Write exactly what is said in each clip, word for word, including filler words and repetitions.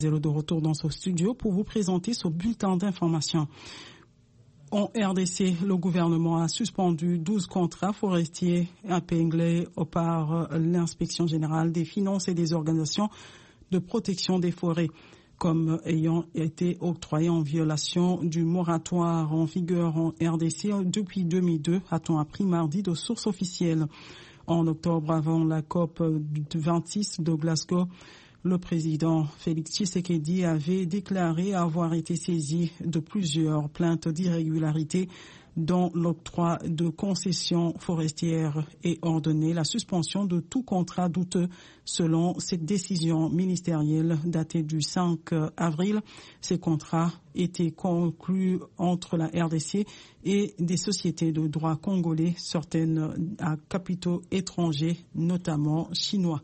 De retour dans ce studio pour vous présenter ce bulletin d'information. En R D C, le gouvernement a suspendu douze contrats forestiers épinglés par l'inspection générale des finances et des organisations de protection des forêts comme ayant été octroyés en violation du moratoire en vigueur en R D C depuis deux mille deux, a-t-on appris mardi de sources officielles. En octobre, avant la COP vingt-six de Glasgow, le président Félix Tshisekedi avait déclaré avoir été saisi de plusieurs plaintes d'irrégularité dans l'octroi de concessions forestières et ordonné la suspension de tout contrat douteux. Selon cette décision ministérielle datée du cinq avril, ces contrats étaient conclus entre la R D C et des sociétés de droit congolais, certaines à capitaux étrangers, notamment chinois.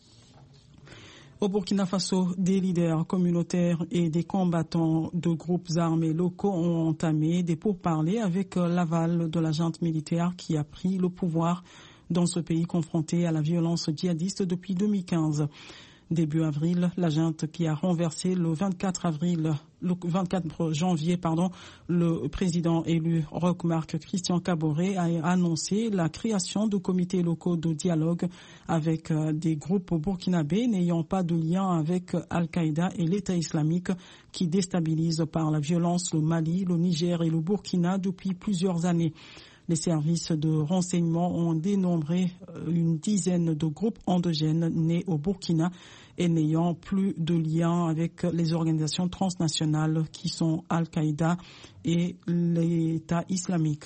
Au Burkina Faso, des leaders communautaires et des combattants de groupes armés locaux ont entamé des pourparlers avec l'aval de la junte militaire qui a pris le pouvoir dans ce pays confronté à la violence djihadiste depuis deux mille quinze. Début avril, la junte qui a renversé le vingt-quatre avril, le vingt-quatre janvier, pardon, le président élu Roch-Marc Christian Kaboré a annoncé la création de comités locaux de dialogue avec des groupes burkinabés n'ayant pas de lien avec Al-Qaïda et l'État islamique qui déstabilisent par la violence le Mali, le Niger et le Burkina depuis plusieurs années. Les services de renseignement ont dénombré une dizaine de groupes endogènes nés au Burkina et n'ayant plus de lien avec les organisations transnationales qui sont Al-Qaïda et l'État islamique.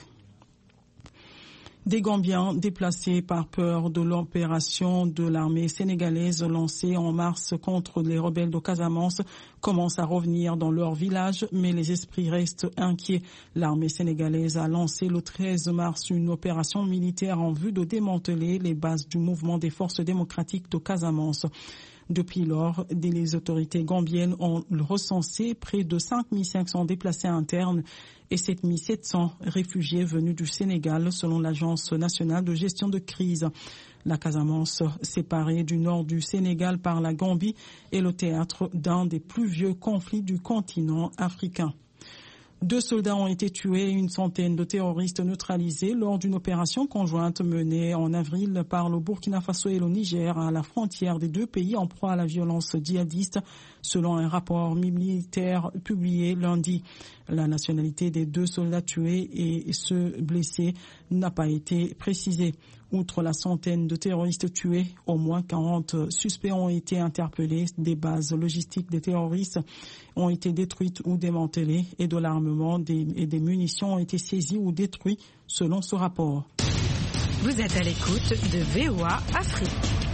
Des Gambiens déplacés par peur de l'opération de l'armée sénégalaise lancée en mars contre les rebelles de Casamance commencent à revenir dans leur village, mais les esprits restent inquiets. L'armée sénégalaise a lancé le treize mars une opération militaire en vue de démanteler les bases du mouvement des forces démocratiques de Casamance. Depuis lors, les autorités gambiennes ont recensé près de cinq mille cinq cents déplacés internes et sept mille sept cents réfugiés venus du Sénégal, selon l'Agence nationale de gestion de crise. La Casamance, séparée du nord du Sénégal par la Gambie, est le théâtre d'un des plus vieux conflits du continent africain. Deux soldats ont été tués et une centaine de terroristes neutralisés lors d'une opération conjointe menée en avril par le Burkina Faso et le Niger à la frontière des deux pays en proie à la violence djihadiste, selon un rapport militaire publié lundi. La nationalité des deux soldats tués et ceux blessés n'a pas été précisée. Outre la centaine de terroristes tués, au moins quarante suspects ont été interpellés. Des bases logistiques des terroristes ont été détruites ou démantelées et de l'armement et des munitions ont été saisies ou détruits, selon ce rapport. Vous êtes à l'écoute de V O A Afrique.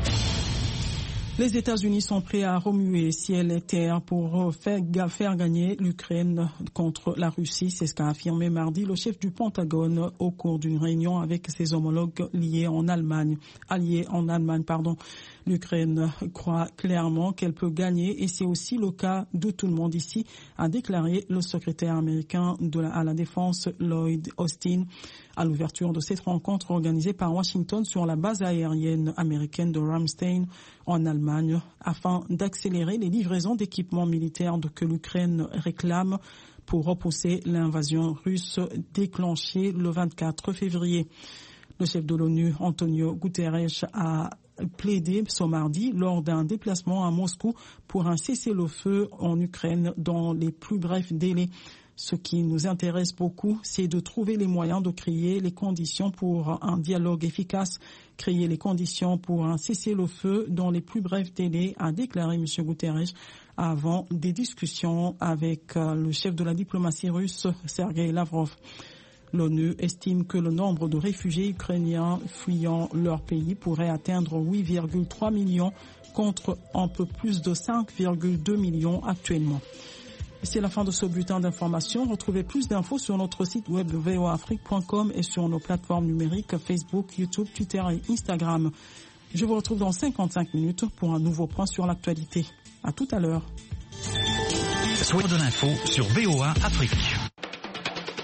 Les États-Unis sont prêts à remuer ciel et terre pour faire, faire gagner l'Ukraine contre la Russie. C'est ce qu'a affirmé mardi le chef du Pentagone au cours d'une réunion avec ses homologues liés en Allemagne, alliés en Allemagne, pardon. L'Ukraine croit clairement qu'elle peut gagner et c'est aussi le cas de tout le monde ici, a déclaré le secrétaire américain de la, à la défense Lloyd Austin à l'ouverture de cette rencontre organisée par Washington sur la base aérienne américaine de Ramstein en Allemagne afin d'accélérer les livraisons d'équipements militaires que l'Ukraine réclame pour repousser l'invasion russe déclenchée le vingt-quatre février. Le chef de l'ONU, Antonio Guterres, a plaidé ce mardi lors d'un déplacement à Moscou pour un cessez-le-feu en Ukraine dans les plus brefs délais. Ce qui nous intéresse beaucoup, c'est de trouver les moyens de créer les conditions pour un dialogue efficace, créer les conditions pour un cessez-le-feu dans les plus brefs délais, a déclaré M. Guterres avant des discussions avec le chef de la diplomatie russe, Sergei Lavrov. L'ONU estime que le nombre de réfugiés ukrainiens fuyant leur pays pourrait atteindre huit virgule trois millions contre un peu plus de cinq virgule deux millions actuellement. C'est la fin de ce bulletin d'information. Retrouvez plus d'infos sur notre site web v o a afrique point com et sur nos plateformes numériques Facebook, YouTube, Twitter et Instagram. Je vous retrouve dans cinquante-cinq minutes pour un nouveau point sur l'actualité. À tout à l'heure. Soir de l'info sur V O A Afrique.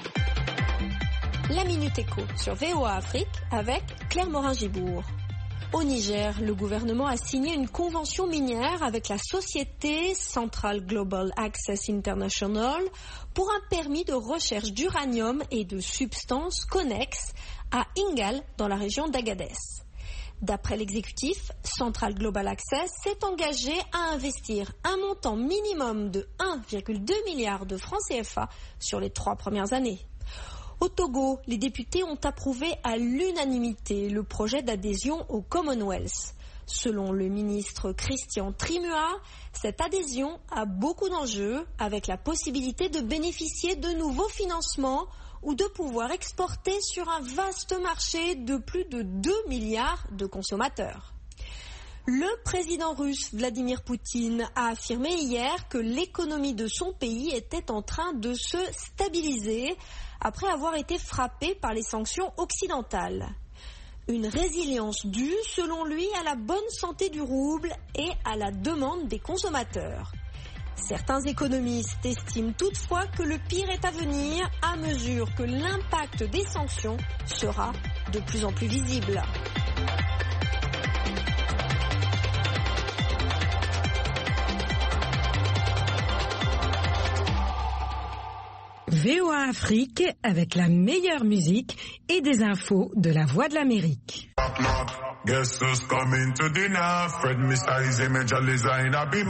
La Minute Éco sur V O A Afrique avec Claire Morin-Gibourg. Au Niger, le gouvernement a signé une convention minière avec la société Central Global Access International pour un permis de recherche d'uranium et de substances connexes à Ingal, dans la région d'Agadez. D'après l'exécutif, Central Global Access s'est engagé à investir un montant minimum de un virgule deux milliard de francs C F A sur les trois premières années. Au Togo, les députés ont approuvé à l'unanimité le projet d'adhésion au Commonwealth. Selon le ministre Christian Trimua, cette adhésion a beaucoup d'enjeux avec la possibilité de bénéficier de nouveaux financements ou de pouvoir exporter sur un vaste marché de plus de deux milliards de consommateurs. Le président russe Vladimir Poutine a affirmé hier que l'économie de son pays était en train de se stabiliser après avoir été frappée par les sanctions occidentales. Une résilience due, selon lui, à la bonne santé du rouble et à la demande des consommateurs. Certains économistes estiment toutefois que le pire est à venir à mesure que l'impact des sanctions sera de plus en plus visible. V O A Afrique avec la meilleure musique et des infos de la Voix de l'Amérique. Guess who's coming to dinner? Fred Mister is a major designer beamer.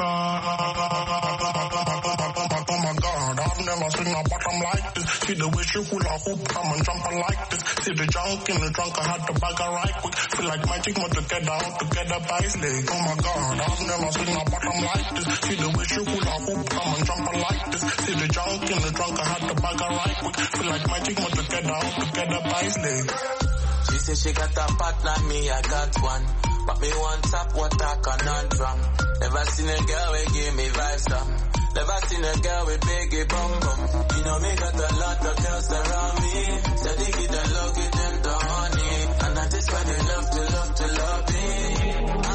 Oh my God, I've never seen a bottom like this. See the way she hula hoop, come and jump like this. See the junk in the trunk, I had to bag her right quick. Feel like magic, but together, all together by his leg. Oh my God, I've never seen a bottom like this. See the way she hula hoop, come and jump like this. See the junk in the trunk, I had to bag her right quick. Feel like magic, but together, all together by his leg. She said she got a partner, me I got one. But me want top water conundrum. Never seen a girl with give me vibes some. Never seen a girl with biggie bum bum. You know me got a lot of girls around me. So they get the love, get them the honey. And I just find they love to love to love me.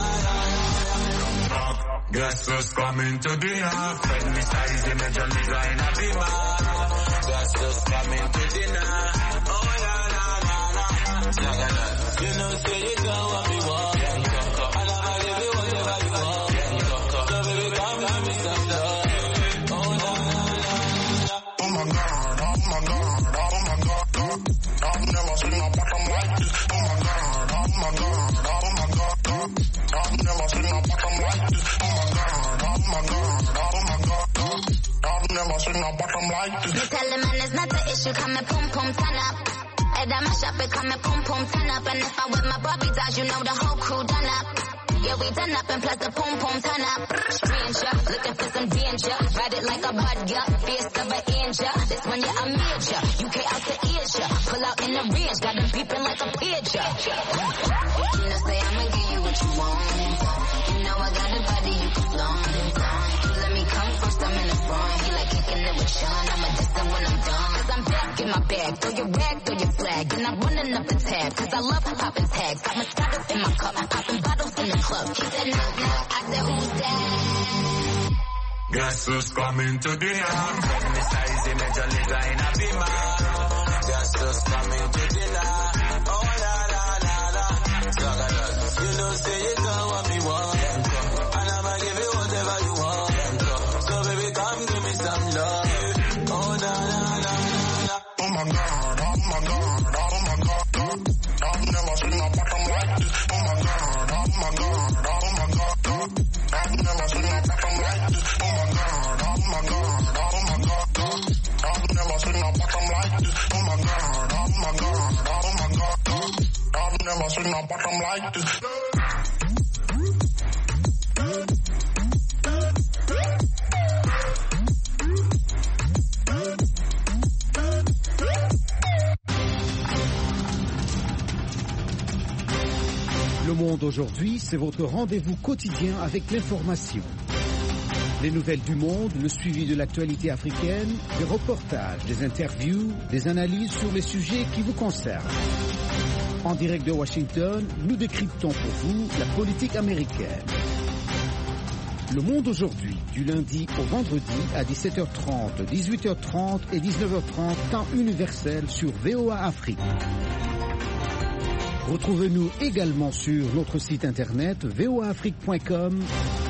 Guess who's coming to dinner? Fred Mister is a major designer beamer. Guess who's coming to dinner? Oh la la la la. You know say you go what we want. I never give you whatever you want. So baby come give me some love. Oh la la la. Oh my God, oh my God, oh my God. I've never seen a bottom like this. Oh my God, oh my God, oh my God. I've never seen a bottom like this. Oh my God, oh my God, oh my God. I've never seen a bottom like this. You tell the man it's not the issue, come and pum pum turn up. And I mash up and come and pum pum turn up. And if I'm with my Barbie dolls, you know the whole crew done up. Yeah, we done up and plus the pum pum turn up. Stranger, looking for some danger. Ride it like a bud, yeah. Fierce of an angel. This one, yeah, I'm major. U K out the Asia. Pull out in the range, got them beeping like a pigeon. You know, say I'ma give you what you want. You know I got a body you can flaunt. You let me come first, I'm in the front. He like kicking it with Sean. I'm a distant when I'm done. Cause I'm back in my bag. Throw your rag, throw your flag. And I'm running up the tab. Cause I love popping tags. Got Moscato in my cup. Popping bottles in the club. He said knock knock. I said who's that? Guess who's coming to dinner? Fred Mister is a major designer beamer. Guess who's coming to dinner? Oh la la la la. You know say you got what we want. And I'ma give you whatever you want. So baby come give me some love. Oh la la la la. Oh my God, oh my God, oh my God. I've never seen a bottom like this. Oh my God, oh my God, oh my God. I've never seen a bottom like this. Oh my God, oh my God, oh my God. I've never seen a bottom like this. Oh my God, oh my God, oh my God. I've never seen a bottom like this. Le Monde aujourd'hui, c'est votre rendez-vous quotidien avec l'information. Les nouvelles du monde, le suivi de l'actualité africaine, des reportages, des interviews, des analyses sur les sujets qui vous concernent. En direct de Washington, nous décryptons pour vous la politique américaine. Le Monde aujourd'hui, du lundi au vendredi à dix-sept heures trente, dix-huit heures trente et dix-neuf heures trente, temps universel sur V O A Afrique. Retrouvez-nous également sur notre site internet v o a afrique point com